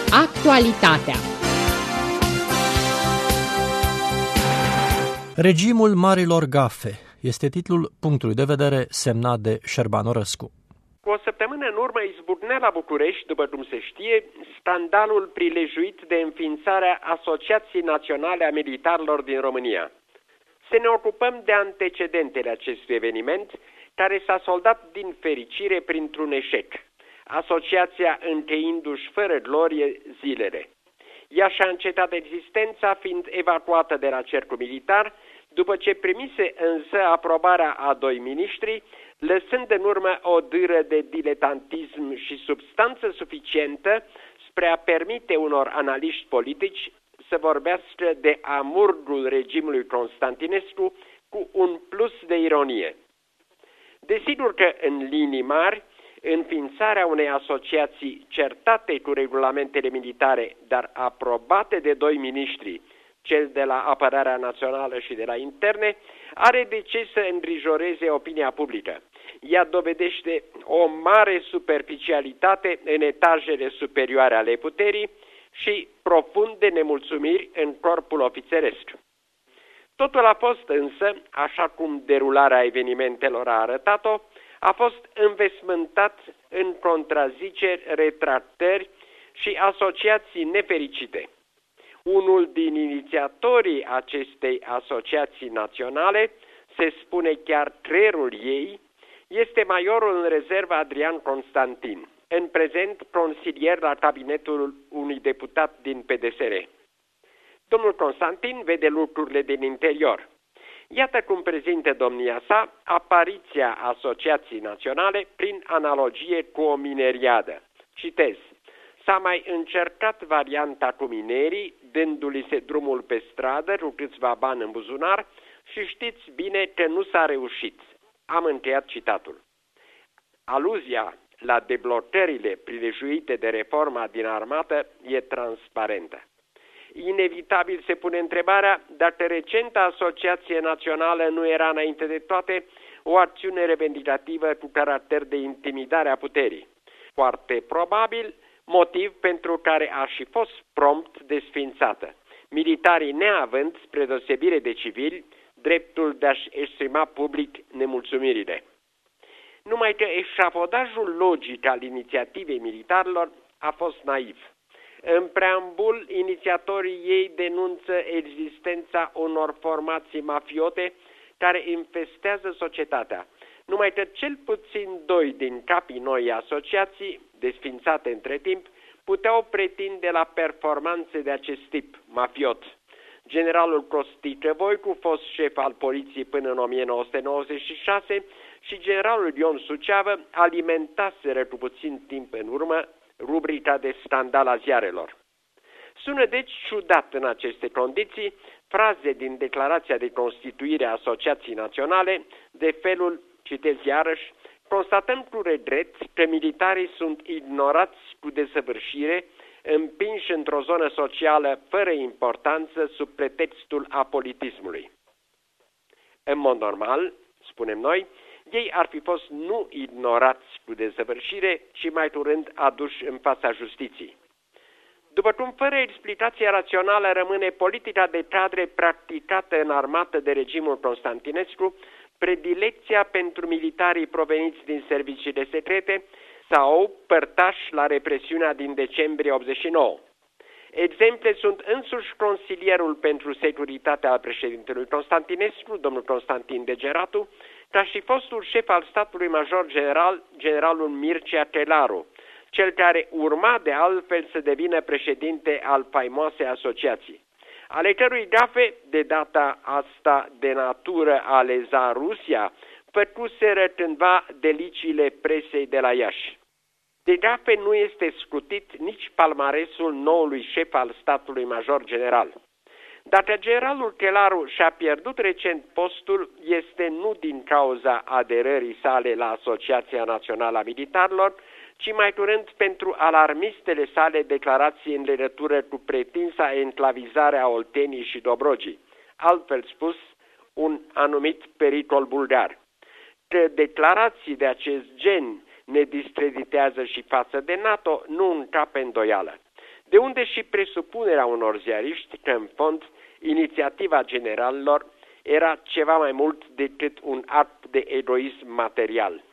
Actualitatea. Regimul marilor gafe este titlul punctului de vedere semnat de Șerban Orăscu. Cu o săptămână în urmă izbucnea la București, după cum se știe, scandalul prilejuit de înființarea Asociației Naționale a Militarilor din România. Să ne ocupăm de antecedentele acestui eveniment, care s-a soldat din fericire printr-un eșec, asociația încheindu-și fără glorie zilele. Ea și-a încetat existența fiind evacuată de la cercul militar, după ce primise însă aprobarea a 2 miniștri, lăsând în urmă o dâră de diletantism și substanță suficientă spre a permite unor analiști politici să vorbească de amurgul regimului Constantinescu cu un plus de ironie. Desigur că, în linii mari, înființarea unei asociații certate cu regulamentele militare, dar aprobate de 2 miniștri, cel de la Apărarea Națională și de la Interne, are de ce să îngrijoreze opinia publică. Ea dovedește o mare superficialitate în etajele superioare ale puterii și profunde nemulțumiri în corpul ofițeresc. Totul a fost însă, așa cum derularea evenimentelor a arătat-o, a fost învesmântat în contraziceri, retractări și asociații nefericite. Unul din inițiatorii acestei asociații naționale, se spune chiar creierul ei, este majorul în rezervă Adrian Constantin, în prezent consilier la cabinetul unui deputat din PDSR. Domnul Constantin vede lucrurile din interior. Iată cum prezintă domnia sa apariția Asociației Naționale prin analogie cu o mineriadă. Citez: s-a mai încercat varianta cu minerii, dându-li se drumul pe stradă cu câțiva bani în buzunar și știți bine că nu s-a reușit. Am încheiat citatul. Aluzia la deblocările prilejuite de reforma din armată e transparentă. Inevitabil se pune întrebarea dacă recenta Asociație Națională nu era înainte de toate o acțiune revendicativă cu caracter de intimidare a puterii. Foarte probabil motiv pentru care a și fost prompt desființată, militarii neavând, spre deosebire de civili, dreptul de a-și exprima public nemulțumirile. Numai că eșafodajul logic al inițiativei militarilor a fost naiv. În preambul, inițiatorii ei denunță existența unor formații mafiote care infestează societatea. Numai că cel puțin 2 din capii noi asociații, desființate între timp, puteau pretinde la performanțe de acest tip, mafiot. Generalul Costică Voicu, fost șef al poliției până în 1996, și generalul Ion Suceavă alimentaseră cu puțin timp în urmă rubrica de scandal a ziarelor. Sună deci ciudat în aceste condiții fraze din declarația de constituire a Asociației Naționale de felul, citez iarăși: constatăm cu regret că militarii sunt ignorați cu desăvârșire, împinși într-o zonă socială fără importanță sub pretextul apolitismului. În mod normal, spunem noi, ei ar fi fost nu ignorați cu desăvârșire, ci mai curând aduși în fața justiției. După cum fără explicație rațională rămâne politica de cadre practicată în armată de regimul Constantinescu, predilecția pentru militarii proveniți din serviciile secrete sau părtași la represiunea din decembrie 89. Exemple sunt însuși consilierul pentru securitatea al președintelui Constantinescu, domnul Constantin Degeratu, ca și fostul șef al statului major general, generalul Mircea Chelaru, cel care urma de altfel să devină președinte al faimoasei asociații, ale cărui gafe, de data asta de natură a leza Rusia, făcuseră cândva deliciile presei de la Iași. De gafe nu este scutit nici palmaresul noului șef al statului major general. Dacă generalul Chelaru și-a pierdut recent postul, este nu din cauza aderării sale la Asociația Națională a Militarilor, ci mai curând pentru alarmistele sale declarații în legătură cu pretinsa enclavizare a Olteniei și Dobrogii, altfel spus, un anumit pericol bulgar. Că declarații de acest gen ne discreditează și față de NATO, nu încape îndoială. De unde și presupunerea unor ziariști că, în fond, inițiativa generalilor era ceva mai mult decât un act de egoism material.